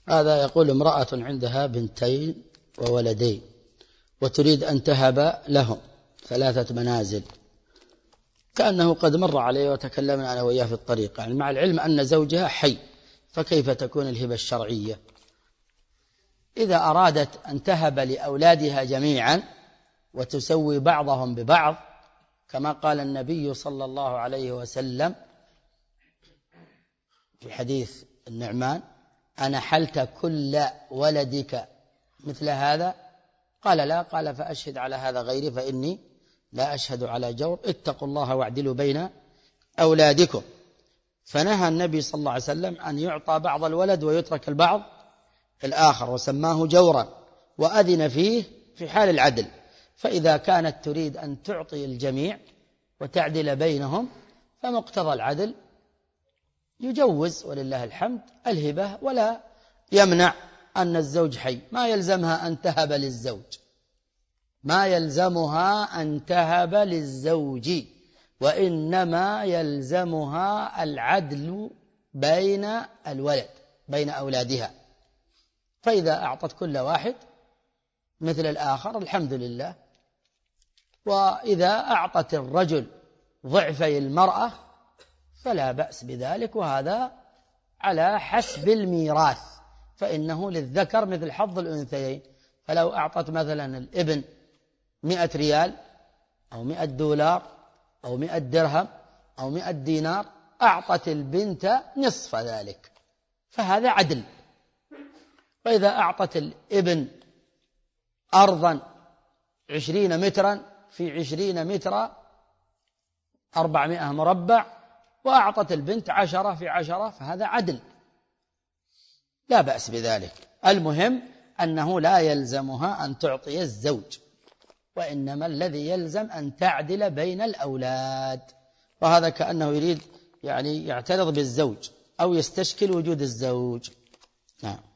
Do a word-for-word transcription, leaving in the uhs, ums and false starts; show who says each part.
Speaker 1: هذا يقول امرأة عندها بنتين وولدين وتريد أن تهب لهم ثلاثة منازل، كأنه قد مر عليه وتكلمنا أنا وإياه في الطريق، يعني مع العلم أن زوجها حي، فكيف تكون الهبة الشرعية؟ إذا أرادت أن تهب لأولادها جميعا وتسوي بعضهم ببعض كما قال النبي صلى الله عليه وسلم في حديث النعمان: أنا حلت كل ولدك مثل هذا؟ قال لا، قال فأشهد على هذا غيري فإني لا أشهد على جور، اتقوا الله واعدلوا بين أولادكم. فنهى النبي صلى الله عليه وسلم أن يعطى بعض الولد ويترك البعض الآخر، وسماه جورا، وأذن فيه في حال العدل. فإذا كانت تريد أن تعطي الجميع وتعدل بينهم فمقتضى العدل يجوز ولله الحمد الهبة، ولا يمنع أن الزوج حي، ما يلزمها أن تهب للزوج، ما يلزمها أن تهب للزوج، وإنما يلزمها العدل بين الولد بين أولادها. فإذا أعطت كل واحد مثل الآخر الحمد لله، وإذا أعطت الرجل ضعفي المرأة فلا بأس بذلك، وهذا على حسب الميراث، فإنه للذكر مثل حظ الأنثيين. فلو أعطت مثلا الابن مئة ريال أو مئة دولار أو مئة درهم أو مئة دينار، أعطت البنت نصف ذلك، فهذا عدل. وإذا أعطت الابن أرضا عشرين مترا في عشرين مترا أربعمائة مربع، وأعطت البنت عشرة في عشرة، فهذا عدل، لا بأس بذلك. المهم أنه لا يلزمها أن تعطي الزوج، وإنما الذي يلزم أن تعدل بين الأولاد. وهذا كأنه يريد يعني يعترض بالزوج أو يستشكل وجود الزوج. نعم.